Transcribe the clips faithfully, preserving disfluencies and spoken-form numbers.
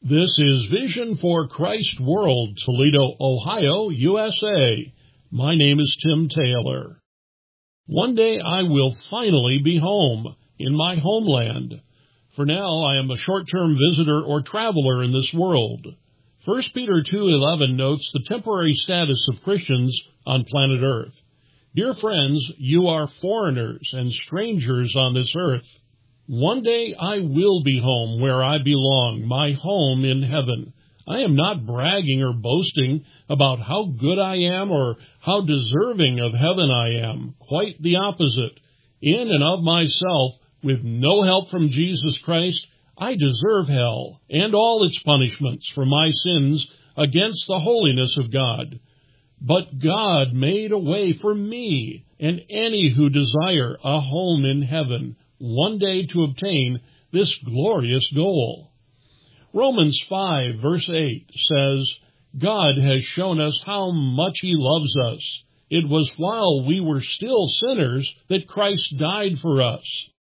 This is Vision for Christ World, Toledo, Ohio, U S A. My name is Tim Taylor. One day I will finally be home, in my homeland. For now, I am a short-term visitor or traveler in this world. First Peter two eleven notes the temporary status of Christians on planet Earth. Dear friends, you are foreigners and strangers on this earth. One day I will be home where I belong, my home in heaven. I am not bragging or boasting about how good I am or how deserving of heaven I am. Quite the opposite. In and of myself, with no help from Jesus Christ, I deserve hell and all its punishments for my sins against the holiness of God. But God made a way for me and any who desire a home in heaven, one day to obtain this glorious goal. Romans five, verse eight says, God has shown us how much He loves us. It was while we were still sinners that Christ died for us.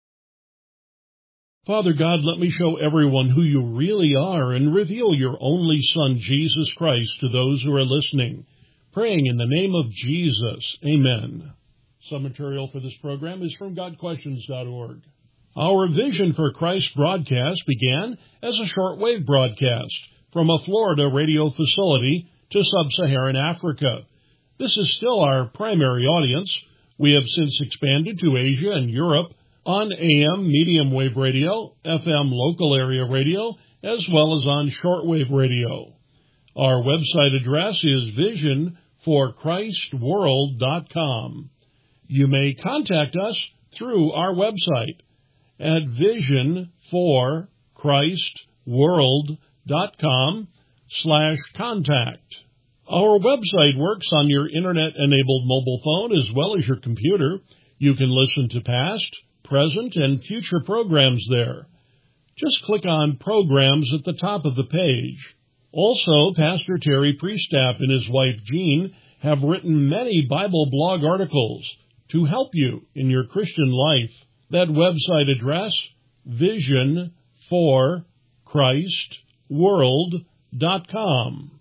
Father God, let me show everyone who you really are and reveal your only Son, Jesus Christ, to those who are listening. Praying in the name of Jesus. Amen. Some material for this program is from God Questions dot org. Our Vision for Christ broadcast began as a shortwave broadcast from a Florida radio facility to sub-Saharan Africa. This is still our primary audience. We have since expanded to Asia and Europe on A M medium wave radio, F M local area radio, as well as on shortwave radio. Our website address is vision for christ world dot com. You may contact us through our website at vision for christ world dot com slash contact. Our website works on your internet-enabled mobile phone as well as your computer. You can listen to past, present, and future programs there. Just click on Programs at the top of the page. Also, Pastor Terry Priestap and his wife Jean have written many Bible blog articles to help you in your Christian life. That website address, vision for christ world dot com.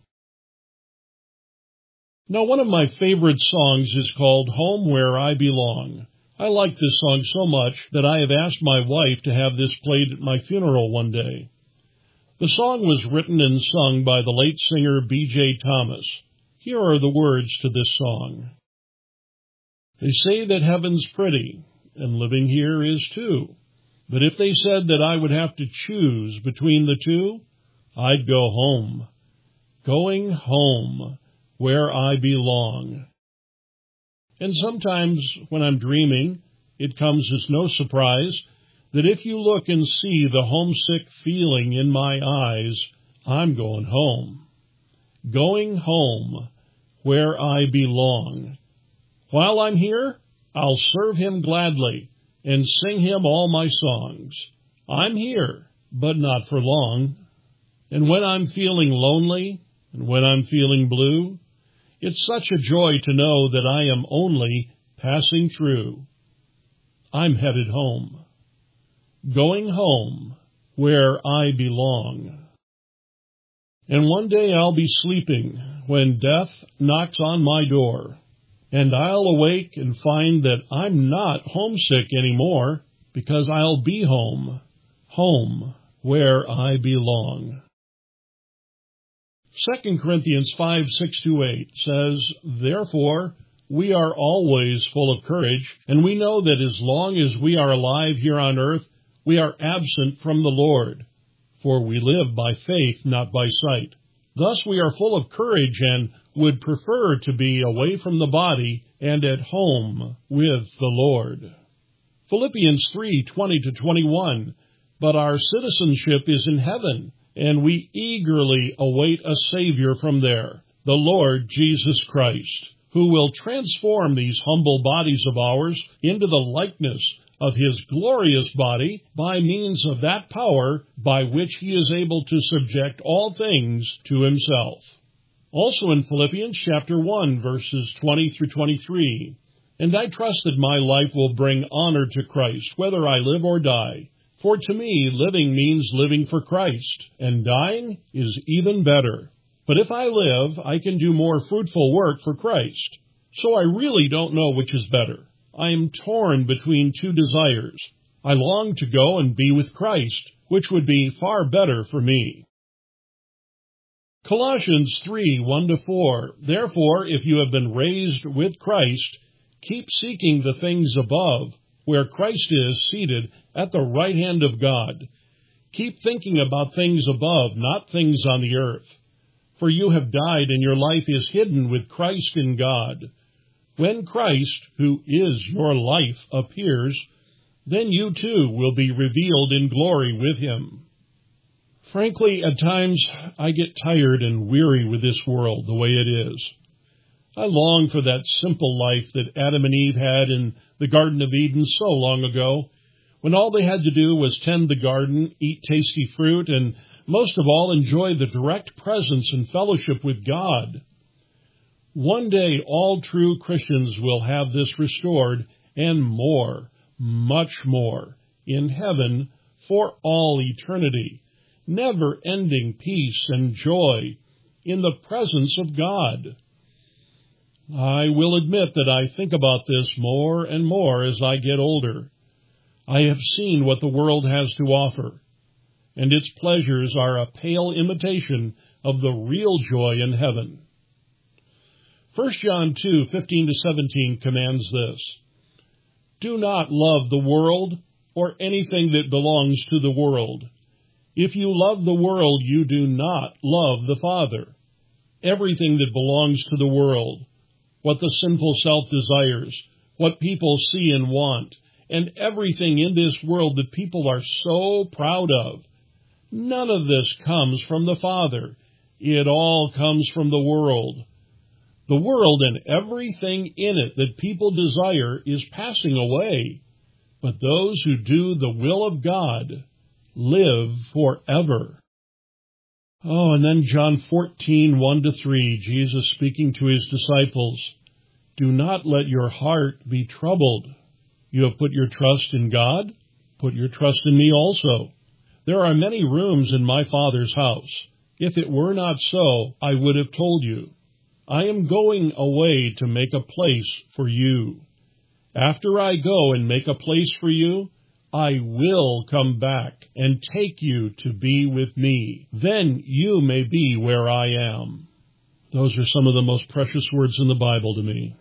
Now, one of my favorite songs is called Home Where I Belong. I like this song so much that I have asked my wife to have this played at my funeral one day. The song was written and sung by the late singer B J Thomas. Here are the words to this song. They say that heaven's pretty, and living here is too. But if they said that I would have to choose between the two, I'd go home. Going home, where I belong. And sometimes when I'm dreaming, it comes as no surprise that if you look and see the homesick feeling in my eyes, I'm going home. Going home, where I belong. While I'm here, I'll serve Him gladly and sing Him all my songs. I'm here, but not for long. And when I'm feeling lonely, and when I'm feeling blue, it's such a joy to know that I am only passing through. I'm headed home. Going home, where I belong. And one day I'll be sleeping when death knocks on my door. And I'll awake and find that I'm not homesick anymore because I'll be home, home where I belong. Second Corinthians five, six to eight says, Therefore, we are always full of courage, and we know that as long as we are alive here on earth, we are absent from the Lord. For we live by faith, not by sight. Thus we are full of courage and would prefer to be away from the body and at home with the Lord. Philippians three, twenty to twenty-one, But our citizenship is in heaven, and we eagerly await a Savior from there, the Lord Jesus Christ, who will transform these humble bodies of ours into the likeness of His glorious body by means of that power by which He is able to subject all things to Himself. Also in Philippians chapter one, verses twenty through twenty-three, And I trust that my life will bring honor to Christ, whether I live or die. For to me, living means living for Christ, and dying is even better. But if I live, I can do more fruitful work for Christ. So I really don't know which is better. I am torn between two desires. I long to go and be with Christ, which would be far better for me. Colossians three, one to four. Therefore, if you have been raised with Christ, keep seeking the things above, where Christ is seated at the right hand of God. Keep thinking about things above, not things on the earth. For you have died, and your life is hidden with Christ in God. When Christ, who is your life, appears, then you too will be revealed in glory with him. Frankly, at times I get tired and weary with this world the way it is. I long for that simple life that Adam and Eve had in the Garden of Eden so long ago, when all they had to do was tend the garden, eat tasty fruit, and most of all enjoy the direct presence and fellowship with God. One day all true Christians will have this restored, and more, much more, in heaven for all eternity. Never-ending peace and joy in the presence of God. I will admit that I think about this more and more as I get older. I have seen what the world has to offer, and its pleasures are a pale imitation of the real joy in heaven. First John two, fifteen to seventeen commands this: Do not love the world or anything that belongs to the world. If you love the world, you do not love the Father. Everything that belongs to the world, what the sinful self desires, what people see and want, and everything in this world that people are so proud of, none of this comes from the Father. It all comes from the world. The world and everything in it that people desire is passing away, but those who do the will of God live forever. Oh, and then John fourteen, one to three, Jesus speaking to his disciples, Do not let your heart be troubled. You have put your trust in God, put your trust in me also. There are many rooms in my Father's house. If it were not so, I would have told you. I am going away to make a place for you. After I go and make a place for you, I will come back and take you to be with me. Then you may be where I am. Those are some of the most precious words in the Bible to me.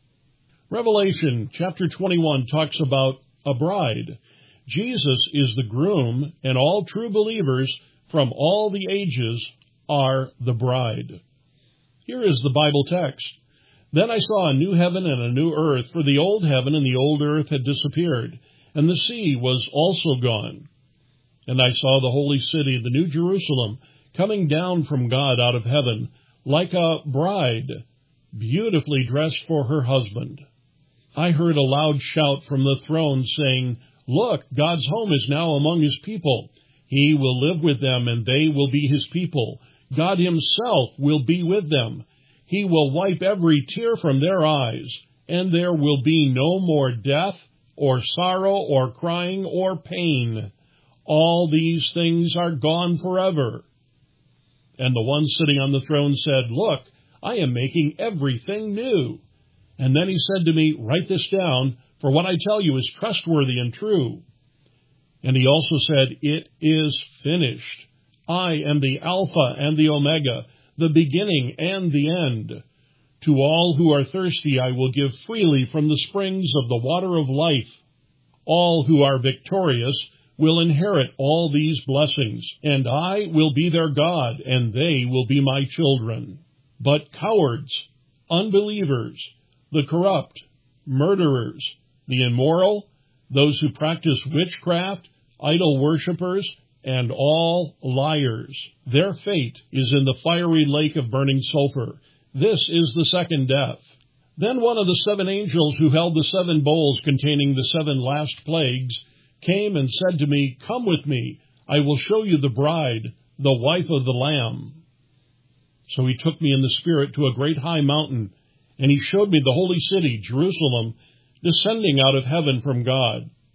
Revelation chapter twenty-one talks about a bride. Jesus is the groom, and all true believers from all the ages are the bride. Here is the Bible text. Then I saw a new heaven and a new earth, for the old heaven and the old earth had disappeared, and the sea was also gone. And I saw the holy city, the new Jerusalem, coming down from God out of heaven, like a bride, beautifully dressed for her husband. I heard a loud shout from the throne saying, Look, God's home is now among his people. He will live with them, and they will be his people. God himself will be with them. He will wipe every tear from their eyes, and there will be no more death, or sorrow, or crying, or pain. All these things are gone forever. And the one sitting on the throne said, Look, I am making everything new. And then he said to me, Write this down, for what I tell you is trustworthy and true. And he also said, It is finished. I am the Alpha and the Omega, the beginning and the end. To all who are thirsty I will give freely from the springs of the water of life. All who are victorious will inherit all these blessings, and I will be their God, and they will be my children. But cowards, unbelievers, the corrupt, murderers, the immoral, those who practice witchcraft, idol worshippers, and all liars, their fate is in the fiery lake of burning sulfur. This is the second death. Then one of the seven angels who held the seven bowls containing the seven last plagues came and said to me, Come with me, I will show you the bride, the wife of the Lamb. So he took me in the Spirit to a great high mountain, and he showed me the holy city, Jerusalem, descending out of heaven from God.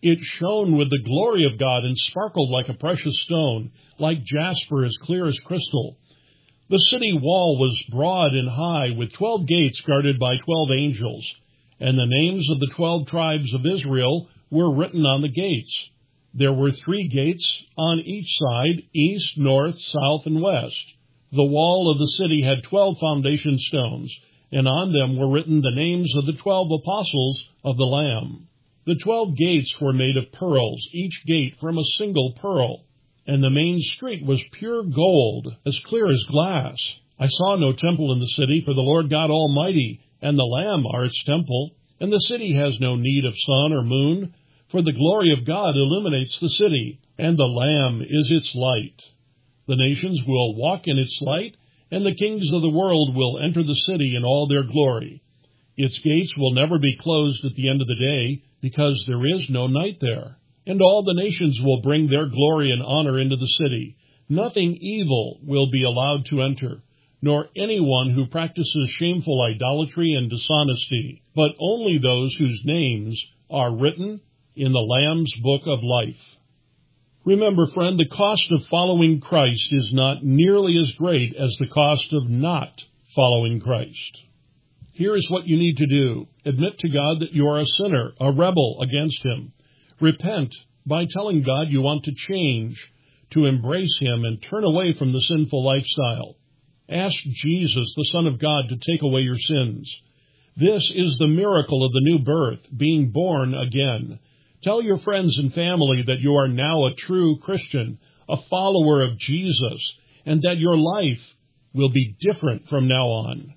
It shone with the glory of God and sparkled like a precious stone, like jasper as clear as crystal. The city wall was broad and high, with twelve gates guarded by twelve angels, and the names of the twelve tribes of Israel were written on the gates. There were three gates on each side, east, north, south, and west. The wall of the city had twelve foundation stones, and on them were written the names of the twelve apostles of the Lamb. The twelve gates were made of pearls, each gate from a single pearl, and the main street was pure gold, as clear as glass. I saw no temple in the city, for the Lord God Almighty and the Lamb are its temple, and the city has no need of sun or moon, for the glory of God illuminates the city, and the Lamb is its light. The nations will walk in its light, and the kings of the world will enter the city in all their glory. Its gates will never be closed at the end of the day, because there is no night there. And all the nations will bring their glory and honor into the city. Nothing evil will be allowed to enter, nor anyone who practices shameful idolatry and dishonesty, but only those whose names are written in the Lamb's book of life. Remember, friend, the cost of following Christ is not nearly as great as the cost of not following Christ. Here is what you need to do. Admit to God that you are a sinner, a rebel against Him. Repent by telling God you want to change, to embrace Him and turn away from the sinful lifestyle. Ask Jesus, the Son of God, to take away your sins. This is the miracle of the new birth, being born again. Tell your friends and family that you are now a true Christian, a follower of Jesus, and that your life will be different from now on.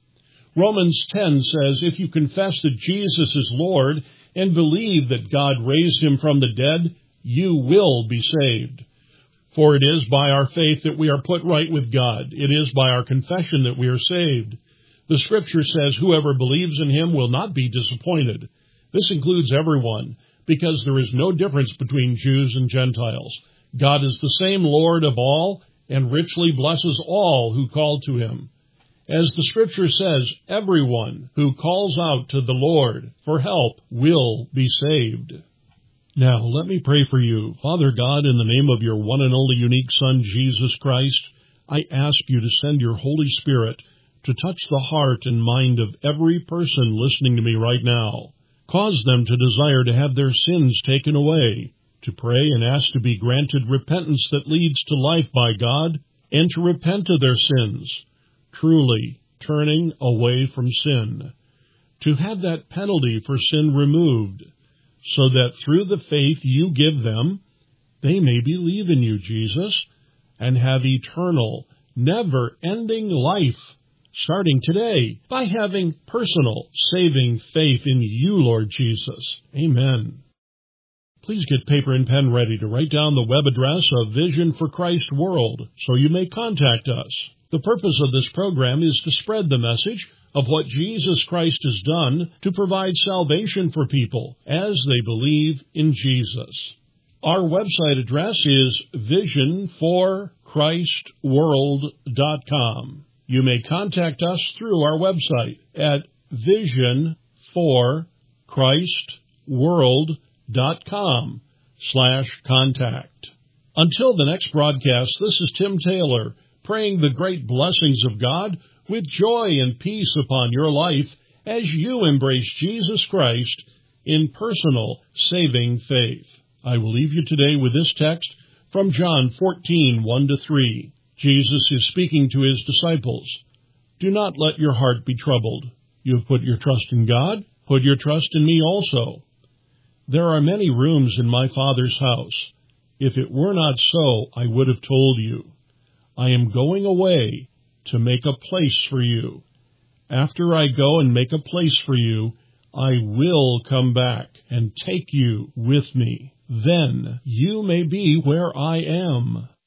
Romans ten says, if you confess that Jesus is Lord and believe that God raised Him from the dead, you will be saved. For it is by our faith that we are put right with God. It is by our confession that we are saved. The Scripture says whoever believes in Him will not be disappointed. This includes everyone, because there is no difference between Jews and Gentiles. God is the same Lord of all and richly blesses all who call to Him. As the Scripture says, everyone who calls out to the Lord for help will be saved. Now, let me pray for you. Father God, in the name of your one and only unique Son, Jesus Christ, I ask you to send your Holy Spirit to touch the heart and mind of every person listening to me right now. Cause them to desire to have their sins taken away, to pray and ask to be granted repentance that leads to life by God, and to repent of their sins, truly turning away from sin, to have that penalty for sin removed, so that through the faith you give them, they may believe in you, Jesus, and have eternal, never-ending life, starting today, by having personal, saving faith in you, Lord Jesus. Amen. Please get paper and pen ready to write down the web address of Vision for Christ World, so you may contact us. The purpose of this program is to spread the message of what Jesus Christ has done to provide salvation for people as they believe in Jesus. Our website address is vision for christ world dot com. You may contact us through our website at vision for christ world dot com slash contact. Until the next broadcast, this is Tim Taylor, praying the great blessings of God with joy and peace upon your life as you embrace Jesus Christ in personal saving faith. I will leave you today with this text from John fourteen, one to three. Jesus is speaking to His disciples. Do not let your heart be troubled. You have put your trust in God. Put your trust in me also. There are many rooms in my Father's house. If it were not so, I would have told you. I am going away to make a place for you. After I go and make a place for you, I will come back and take you with me. Then you may be where I am.